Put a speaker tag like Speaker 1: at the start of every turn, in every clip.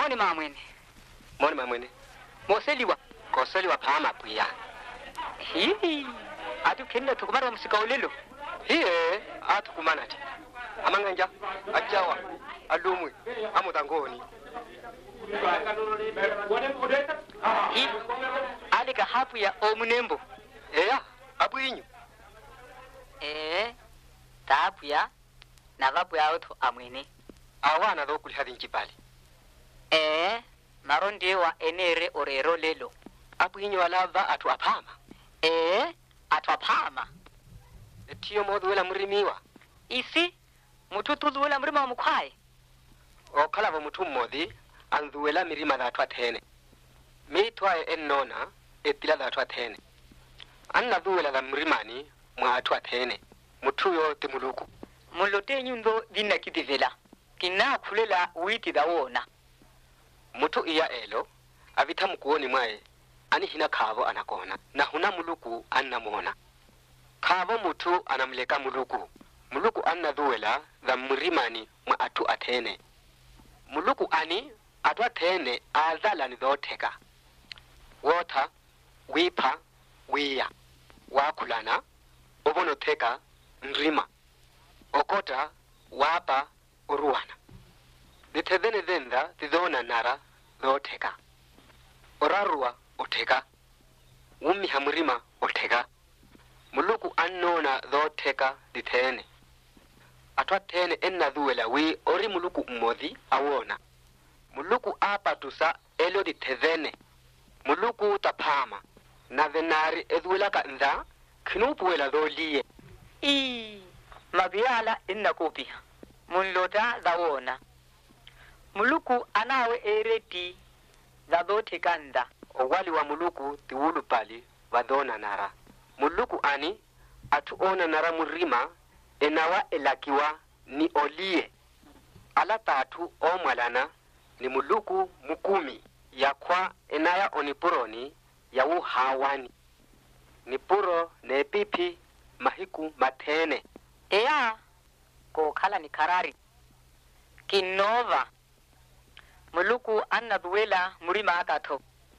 Speaker 1: Moni mamwene. Moseliwa. Koseliwa pama pia. Hihi. Atu kenda tukumara musika olelo. Hiye atu kumanati. Amanganja ajawa alumwe amutangoni. Alika hapu ya omunembo. Abu inyu. Tapu ya navapu ya oto amwene. Awana dho kuli hadi njipali. Marondi wa enere orero lelo. Abu inyu alava atu apama. Atu apama. Etiyo modu wela murimiwa. Isi mututu wela murima wa mukwae. Okalava mutu modhi andhuwela mirima dha atwa tene. Mitwae ennona etila dha atwa tene. Anna dhuwela dha murimani mwa atwa tene. Mutu yote muluku. Mulote nyundo dina kitivela. Kina kulela witi dha wona. Mutu iya elo avita mkuoni mwae ani hina kavo anakona. Na huna muluku anna mona. Kavo mutu anamleka muluku. Muluku anna dhuwela dha murimani mwa atu atene. Muluku ani atwa tene azala ni dhoteka. Wota, wipa, wiya. Wakulana, obono teka, nrima. Okota, wapa, uruwana. Ditedhene dhenda, dhidhona nara, dhoteka. Orarua, oteka. Wumi hamurima, oteka. Muluku annona dhoteka, ditene. Atwa tene enna dhuwela wi ori muluku umodhi awona. Muluku apa tusa elo ditedhene. Muluku tapama. Na venari edhuwela ka ndha kinupu wela dholiye. Mabiyala inna kupia. Munlota dhawona. Muluku anawe ereti dhadhote kanda. Owali wa muluku tiwulu pali vadhona nara. Muluku ani atuona nara murima enawa elakiwa ni olie. Ala tatu omwalana ni muluku mukumi ya kwa enaya onipuroni ya uhawani. Nipuro nepipi mahiku matene. Kukala ni karari. Kinova. Muluku anna dhuwela murima akato.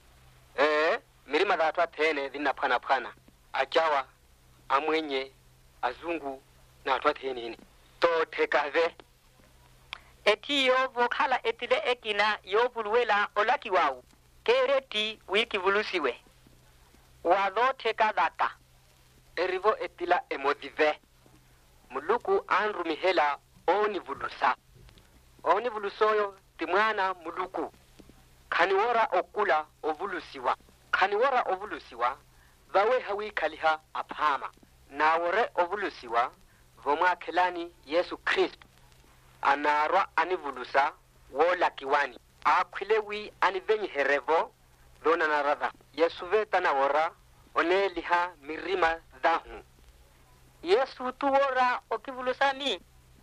Speaker 1: Mirima dha atwa tene dhina pana. Ajawa, amwenye, azungu na atwa tene hini. Totekaze. Eti yovo kala etile ekina yovuluwela olaki wau. Kereti wiki vulusiwe. Wadhoteka dhaka. Erivo etila emodhive. Muluku anrumihela oni vulusa. Oni vulusoyo timwana muluku. Kaniwora okula ovulusiwa. Kaniwora ovulusiwa vawe hawi kaliha apama. Na wore ovulusiwa vomwa kelani Yesu Kristo. Anarwa anivulusa wola kiwani. Akwilewi anivenyi herevo dhona naradha. Yesu veta na wora oneliha mirima dhahu. Yesu tu wora okivulusani.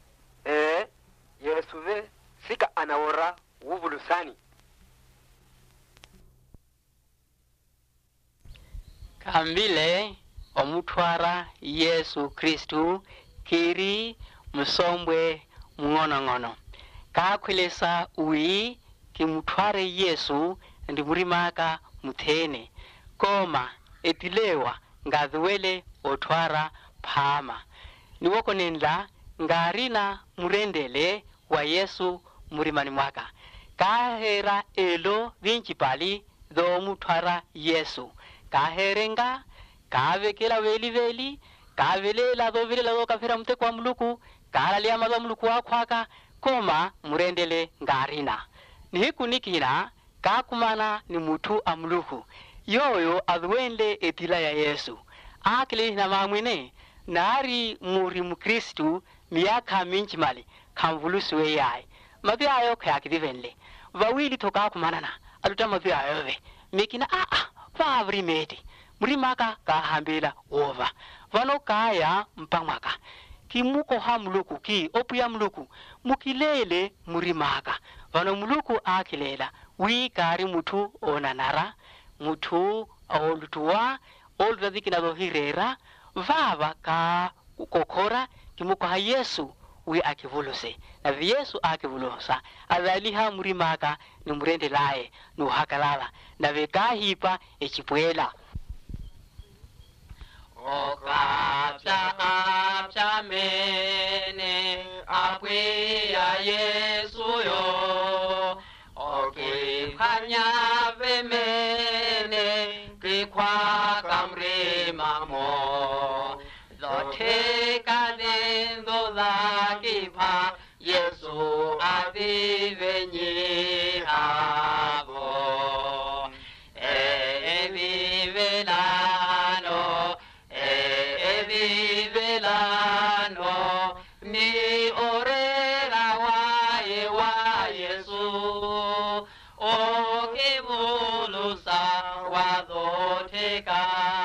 Speaker 1: Yesu ve sika anawora uvulusani. Kambile omutwara Yesu Kristu kiri musombwe ngono. Kakwelesa ui kimutware Yesu ndi murimaka muthene. Koma etilewa ngadhuwele otwara phama. Niwoko nendla ngarina murendele wa Yesu murimani mwaka. Kahera elo vinchipali dho mutwara Yesu. Kaherenga, kavekela veli, kavelela dho kafira mte kwa muluku, kalalia madho muluku wakwaka, koma murendele ngarina. Nihiku nikina, kakumana ni mutu amuluku. Yoyo adhuwende etila ya Yesu. Akili na mamwene, nari muri mukristu miyaka minchimali, kamvulusuwe yai. Madhu ayo kaya kidivenle. Vawili toka kumanana, aluta madhu ayo ve. Mekina Favri meti. Murimaka kahambela ova. Vano kaya mpamaka. Kimuko hamluku ki opu ya mluku. Mukilele murimaka. Vano mluku akilela. Wikari mutu onanara. Mutu aolutua. Oludadhiki na dohirera. Vava ka ukokora. Kimuko ha Yesu. wi akivuluse na Yesu akivulusa azaliha murimaka numurende lae nuhakalala na vekahipa echipwela
Speaker 2: Okapta mene apwe ya Yesu yo okifanya vemene kikwa kamre mamo zote kadendo za kipa Yesu avivenye havo evivelano evivelano ni orera wae wa Yesu okivulusa wadhoteka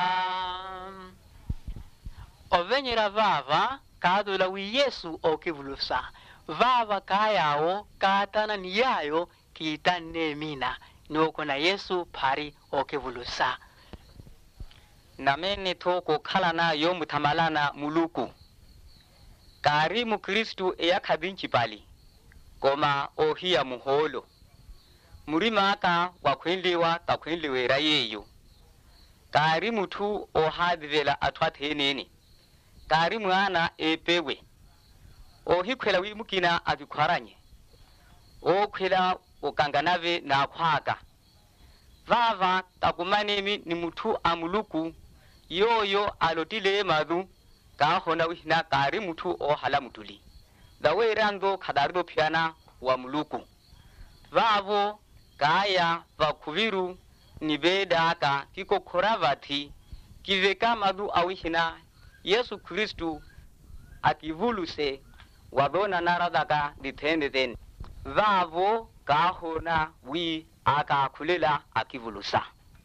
Speaker 1: ovenyera vava kadula wi Yesu okivulusa vava kayawo katana niyayo kitane mina nuko na Yesu pari okivulusa namene toko khalana yo muthamalana muluku kari mu Kristu eyakhabinchi pali koma ohiya muholo murimaka wakhwenliwa takhwenliwera yeyo kari muthu ohadivela athwathenene kari mwana epewe ohikhwela wimukina avikhwaranye okhwela okanganave na khwaka vava takumanemi ni muthu amuluku yoyo alotile madu kahona wihina kari muthu ohala mutuli dawerando khadarido phiana wa muluku vavo kaya vakhuviru nibedaka kikokhoravati kiveka madu awihina Yesu Kristu akivuluse wabona naradaka dithendeten vavo kahona wi akakhulela akivulusa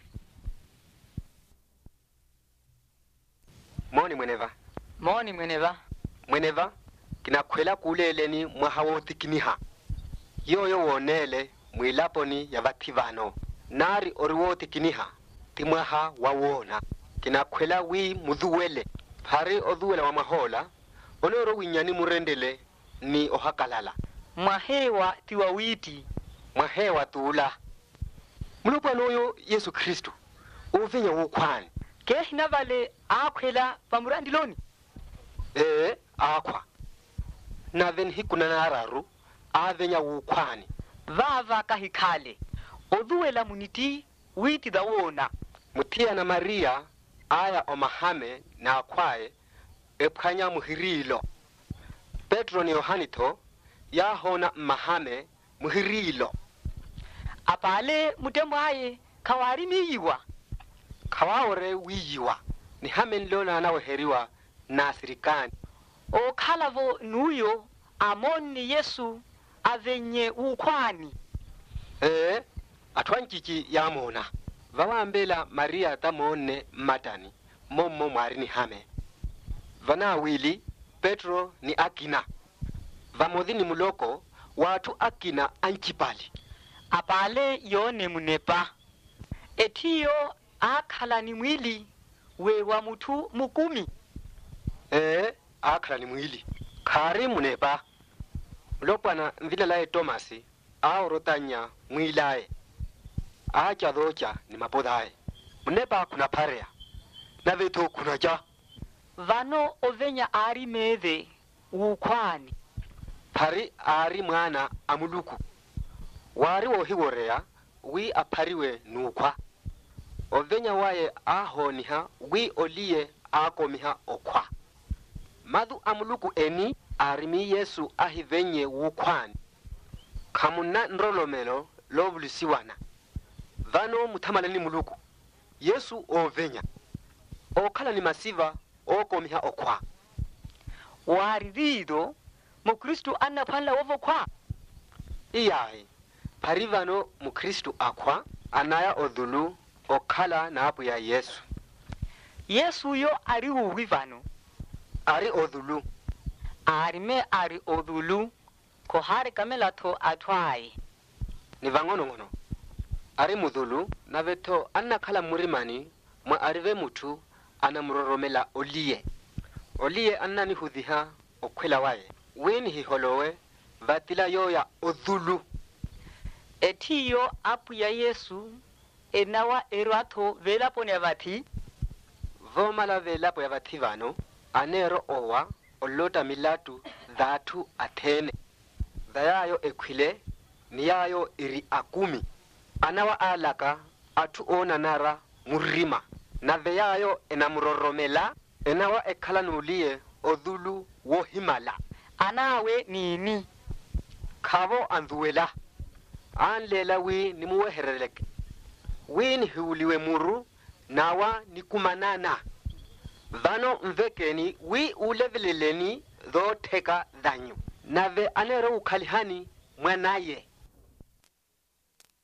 Speaker 3: Moni mweneva kinakhwela kuleleni mwahawoti kiniha yoyo wonele mwilaponi ya vathivano nari oriwoti kiniha timwaha wawona kinakhwela wi mudhuwele phari odhuwela wa mahola onoro winyani murendele ni ohakalala
Speaker 1: mwahewa tiwawiti
Speaker 3: mwahewa tula mulupanoyo Yesu Kristu uvenya wukhwani
Speaker 1: kehina vale akhwela pamurandiloni
Speaker 3: akhwa naven hikuna nararu avenya wukhwani
Speaker 1: vava kahikhale odhuwela muniti witi dawona
Speaker 3: mutia na Maria aya omahame na akhwae ephanya muhirilo Petro ni Yohanito yahona mahame muhirilo
Speaker 1: apale mutemwaye kawarimiyiwa
Speaker 3: khawawore wiyiwa ni hame nlona nawe heriwa na sirikani
Speaker 1: okhalavo nuyo amoni Yesu avenye ukhwani
Speaker 3: athwanchichi yamona vawambela Maria tamone matani mommo mwari ni hame vana wili Petro ni akina vamodhi ni muloko watu akina anchipali
Speaker 1: apale yone munepa etiyo akhala ni mwili we wa muthu mukumi
Speaker 3: akhala ni mwili khari munepa mulopwana mvilalaye Thomas aorotanya mwilaye acha dhocha ni mapodhaye munepa kuna parea na veto kuna ja
Speaker 1: vano ovenya ari meve ukhwani
Speaker 3: phari ari mwana amuluku wari wohiworea wi aphariwe nukhwa ovenya waye ahoniha wi oliye akomiha okhwa madu amuluku eni arimi Yesu ahivenye wukhwani khamuna nrolomelo lovulisiwana vano muthamalani muluku Yesu ovenya okhala ni masiva okomiha okhwa
Speaker 1: waridido mukristu anaphanla wovokhwa
Speaker 3: iyayi phari vano mukristu akhwa anaya odhulu okhala na apu ya Yesu
Speaker 1: yo ari huwi vano
Speaker 3: ari odhulu
Speaker 1: arime ari odhulu kohari kamelatho athwaye
Speaker 3: ni vangono ari mudhulu na veto anakhala murimani mwa arive muthu anamuroromela oliye annani hudhiha okhwela waye wini hiholowe vatila yoya odhulu.
Speaker 1: Etiyo apu ya Yesu enawa eratho velapone vathi.
Speaker 3: Vomala velapo ya vathi vano anero owa olota milatu dhatu Athene. Dhayayo ekwile niyayo iri 10. Anawa alaka atu ona nara murima. Na veyayo enamuroromela enawa ekhala nuliye odhulu wohimala.
Speaker 1: Anawe nini?
Speaker 3: Khavo andhuela. Anlela wi nimuwehereleke. Wi nihiuliwe muru nawa nikumanana. Vano mvekeni wi uleveleleni dho teka dhanyu. Nave anero ukhalihani mwanaye.